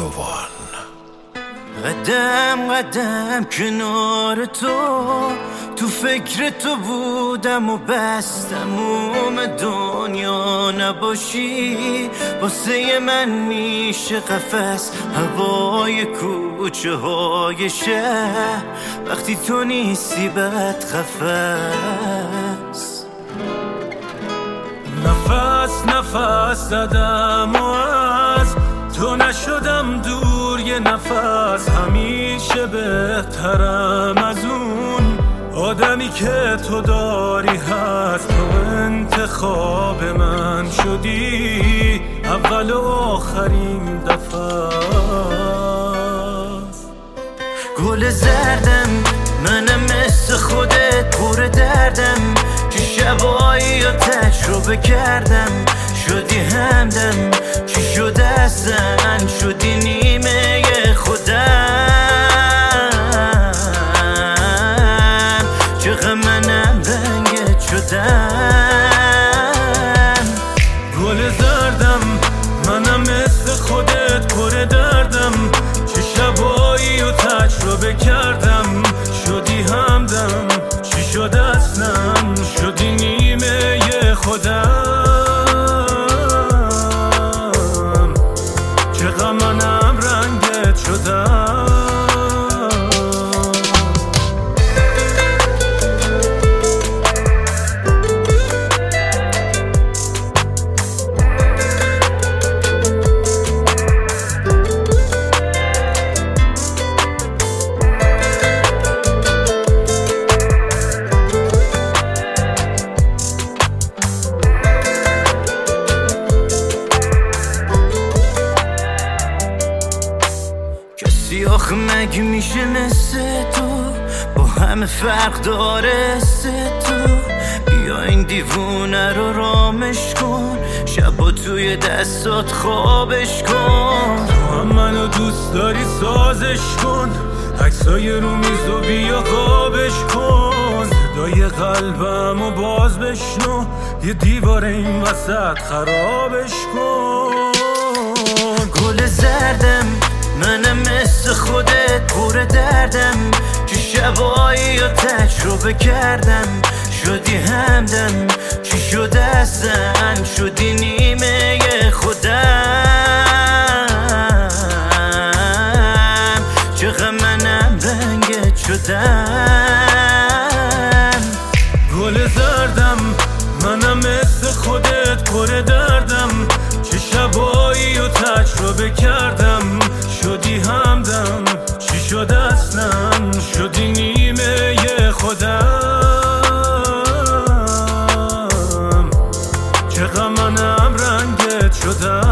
قدم قدم کنار تو فکر تو بودم و بس تموم دنیا نباشی واسه من میشه قفس هوای کوچه های شهر وقتی تو نیستی بد قفس نفس نفس زدم و از تو نشدم دور یه نفس همیشه بهترم از اون آدمی که تو داری هست تو انتخاب من شدی اول و آخرین دفعه گل زردم منم مثل خودت پر دردم که شبایی رو تجربه کردم شدی همدم چی شده اصلا شدی نیمه خودم چقدر منم رنگت شدم گل زردم منم مثل خودت پر دردم چه شبایی رو تجربه کردم شدی همدم چی شده اصلا شدی نیمه خودم چقدر منم رنگت شدم آخه مگه میشه مثل تو با همه فرق داره تو بیا این دیوونه رو رامش کن شبا توی دستات خوابش کن تو هم منو دوست داری سازش کن عکسای رو میز و بیا قابش کن صدای قلبمو باز بشنو یه دیوار این وسط خرابش کن گل زردم منم مثل خودت پر دردم که شبایی رو تجربه کردم شدی همدم چی شده اصلا شدی نیمه خودم چقدر منم رنگت شدم گل زردم منم مثل خودت پر دردم چه شبایی رو تجربه کردم شدی همدم چی شده اصلا شدی نیمه خودم چقدر منم رنگت شدم